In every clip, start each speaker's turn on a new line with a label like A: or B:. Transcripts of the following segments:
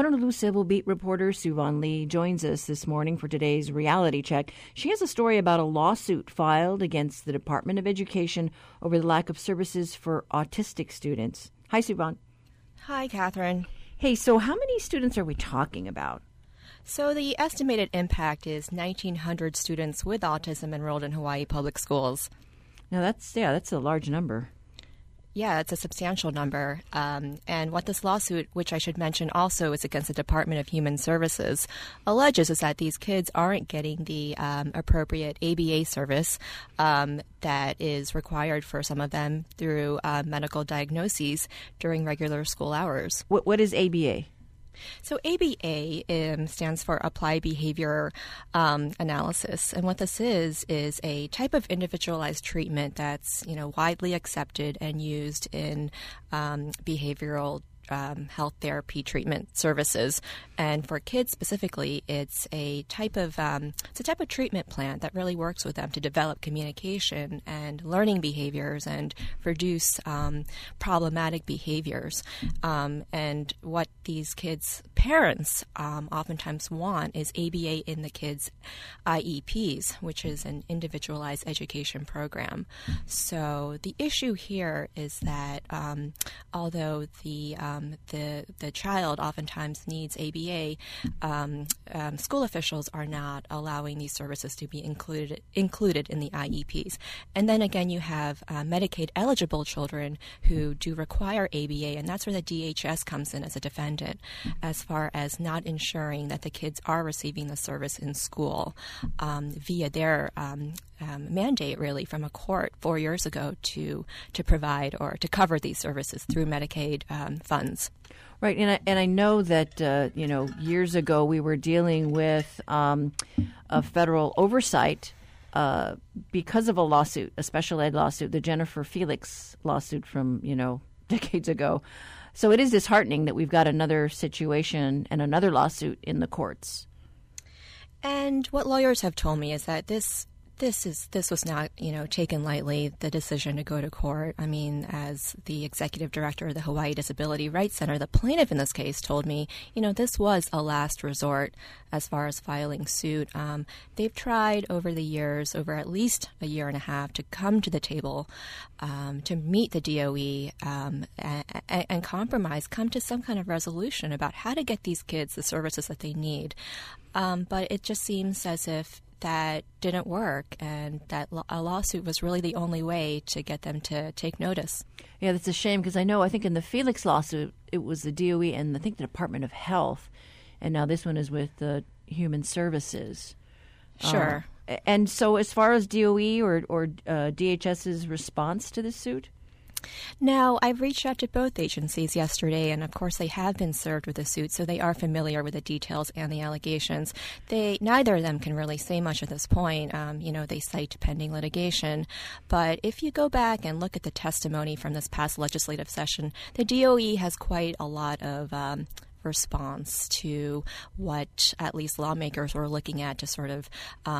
A: Honolulu Civil Beat reporter Suvon Lee joins us this morning for today's reality check. She has a story about a lawsuit filed against the Department of Education over the lack of services for autistic students. Hi, Suvon.
B: Hi, Catherine.
A: Hey, so how many students are we talking about?
B: So the estimated impact is 1,900 students with autism enrolled in Hawaii public schools.
A: Now, that's a large number.
B: Yeah, it's a substantial number. And what this lawsuit, which I should mention also is against the Department of Human Services, alleges is that these kids aren't getting the appropriate ABA service that is required for some of them through medical diagnoses during regular school hours.
A: What is ABA?
B: So ABA stands for Applied Behavior Analysis, and what this is a type of individualized treatment that's widely accepted and used in behavioral health therapy treatment services. And for kids specifically, it's a type of treatment plan that really works with them to develop communication and learning behaviors and reduce problematic behaviors. And what these kids' parents oftentimes want is ABA in the kids' IEPs, which is an individualized education program. So the issue here is that although the child oftentimes needs ABA, school officials are not allowing these services to be included in the IEPs. And then again, you have Medicaid-eligible children who do require ABA, and that's where the DHS comes in as a defendant, as far as not ensuring that the kids are receiving the service in school via their mandate, really, from a court 4 years ago to provide or to cover these services through Medicaid funds.
A: Right, and I know that years ago we were dealing with a federal oversight because of a lawsuit, a special ed lawsuit, the Jennifer Felix lawsuit from decades ago. So it is disheartening that we've got another situation and another lawsuit in the courts.
B: And what lawyers have told me is that this was not, taken lightly, the decision to go to court. I mean, as the executive director of the Hawaii Disability Rights Center, the plaintiff in this case told me, this was a last resort as far as filing suit. They've tried over the years, over at least a year and a half, to come to the table, to meet the DOE and compromise, come to some kind of resolution about how to get these kids the services that they need. But it just seems as if that didn't work, and that a lawsuit was really the only way to get them to take notice.
A: Yeah, that's a shame, because I think in the Felix lawsuit, it was the DOE and I think the Department of Health, and now this one is with the Human Services.
B: Sure.
A: And so as far as DOE or DHS's response to this suit?
B: Now, I've reached out to both agencies yesterday, and of course they have been served with the suit, so they are familiar with the details and the allegations. Neither of them can really say much at this point. They cite pending litigation. But if you go back and look at the testimony from this past legislative session, the DOE has quite a lot of response to what at least lawmakers were looking at to sort of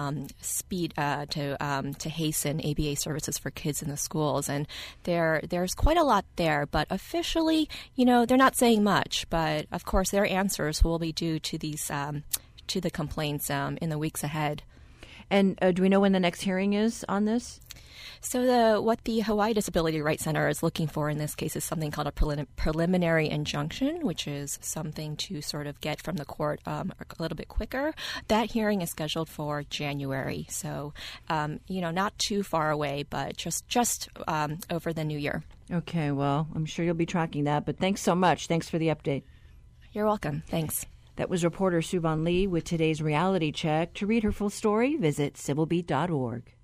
B: to hasten ABA services for kids in the schools. And there's quite a lot there, but officially, they're not saying much. But of course, their answers will be due to these to the complaints in the weeks ahead.
A: And do we know when the next hearing is on this?
B: So what the Hawaii Disability Rights Center is looking for in this case is something called a preliminary injunction, which is something to sort of get from the court a little bit quicker. That hearing is scheduled for January, so not too far away, but just over the new year.
A: Okay, well, I'm sure you'll be tracking that, but thanks so much. Thanks for the update.
B: You're welcome. Thanks.
A: That was reporter Suvon Lee with today's reality check. To read her full story, visit civilbeat.org.